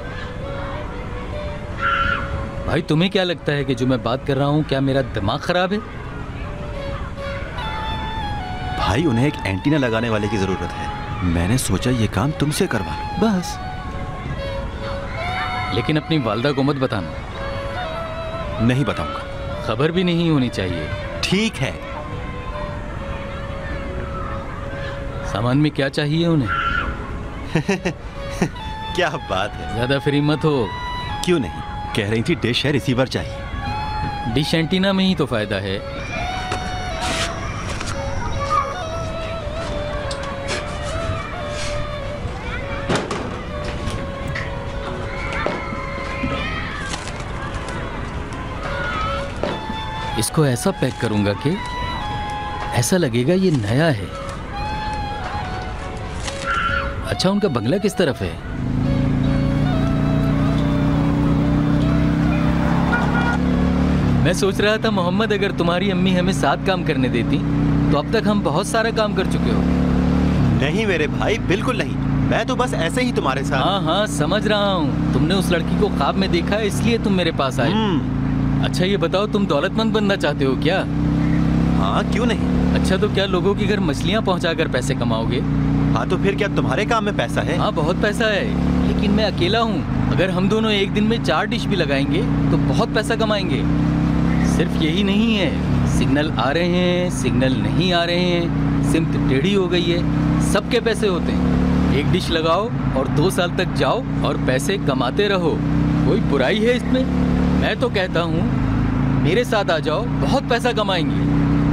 भाई। तुम्हें क्या लगता है कि जो मैं बात कर रहा हूँ क्या मेरा दिमाग खराब है? भाई उन्हें एक एंटीना लगाने वाले की जरूरत है। मैंने सोचा ये काम तुमसे करवा लूं, बस। लेकिन अपनी वालिदा को मत बताना। नहीं बताऊंगा। खबर भी नहीं होनी चाहिए। ठीक है। सामान में क्या चाहिए उन्हें? क्या बात है, ज्यादा फ्री मत हो। क्यों नहीं, कह रही थी डिश है, रिसीवर चाहिए। डिश एंटीना में ही तो फायदा है। इसको ऐसा पैक करूंगा कि ऐसा लगेगा ये नया है। अच्छा, उनका बंगला किस तरफ है? मैं सोच रहा था मोहम्मद, अगर तुम्हारी अम्मी हमें साथ काम करने देती तो अब तक हम बहुत सारा काम कर चुके हो। नहीं मेरे भाई, बिल्कुल नहीं। मैं तो बस ऐसे ही तुम्हारे साथ। हाँ हाँ, समझ रहा हूँ। तुमने उस लड़की को ख्वाब में देखा है, इसलिए तुम मेरे पास आए। अच्छा ये बताओ, तुम दौलतमंद बनना चाहते हो क्या? हाँ, क्यों नहीं। अच्छा, तो क्या लोगों के घर मछलियाँ पहुँचाकर पैसे कमाओगे? हाँ, तो फिर क्या तुम्हारे काम में पैसा है? हाँ, बहुत पैसा है, लेकिन मैं अकेला हूँ। अगर हम दोनों एक दिन में 4 डिश भी लगाएंगे तो बहुत पैसा कमाएंगे। सिर्फ यही नहीं है, सिग्नल आ रहे हैं, सिग्नल नहीं आ रहे हैं, सिमत टेढ़ी हो गई है, सबके पैसे होते हैं। एक डिश लगाओ और 2 साल तक जाओ और पैसे कमाते रहो। कोई बुराई है इसमें? मैं तो कहता हूँ मेरे साथ आ जाओ, बहुत पैसा कमाएंगे।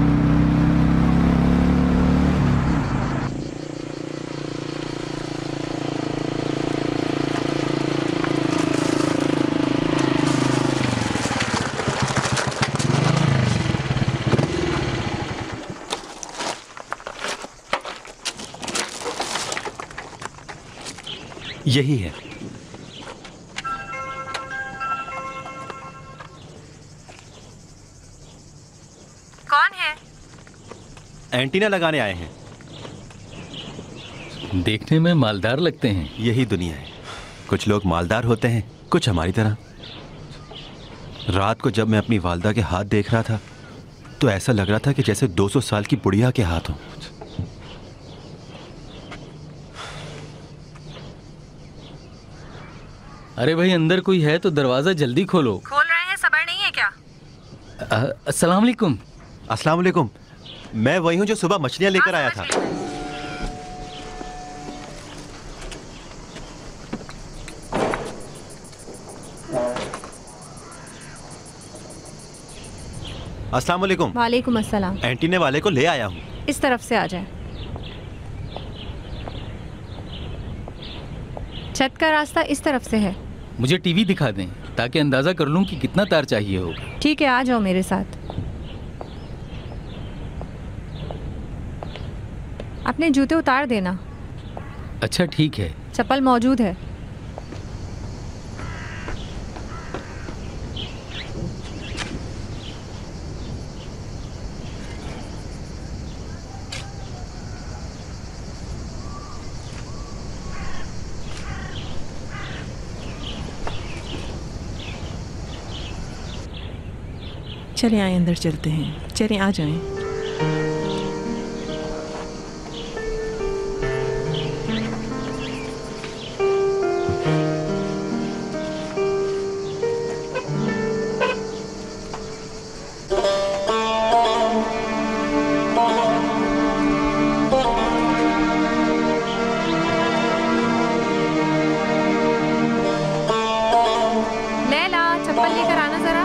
यही है। कौन है? एंटीना लगाने आए हैं। देखने में मालदार लगते हैं। यही दुनिया है, कुछ लोग मालदार होते हैं, कुछ हमारी तरह। रात को जब मैं अपनी वालदा के हाथ देख रहा था तो ऐसा लग रहा था कि जैसे 200 साल की बुढ़िया के हाथ हों। अरे भाई, अंदर कोई है तो दरवाजा जल्दी खोलो। खोल रहे हैं, सब्र नहीं है क्या? अस्सलाम वालेकुम। अस्सलाम वालेकुम। मैं वही हूँ जो सुबह मछलियाँ लेकर आया था। अस्सलाम वालेकुम। वालेकुम अस्सलाम। एंटीने वाले को ले आया हूँ। इस तरफ से आ जाए। छत का रास्ता इस तरफ से है। मुझे टीवी दिखा दें ताकि अंदाजा कर लूं कि कितना तार चाहिए होगा। ठीक है, आ जाओ मेरे साथ। अपने जूते उतार देना। अच्छा ठीक है। चप्पल मौजूद है। चले आए, अंदर चलते हैं। चलें, आ जाएं। लैला, चप्पल लेकर आना जरा।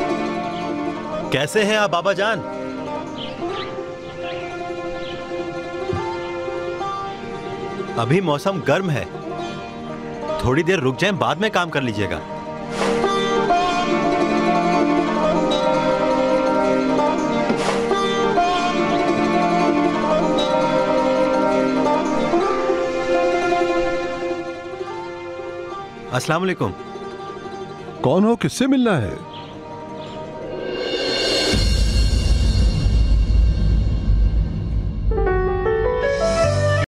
कैसे हैं आप बाबा जान? अभी मौसम गर्म है, थोड़ी देर रुक जाएं, बाद में काम कर लीजिएगा। अस्सलाम वालेकुम। कौन हो, किससे मिलना है?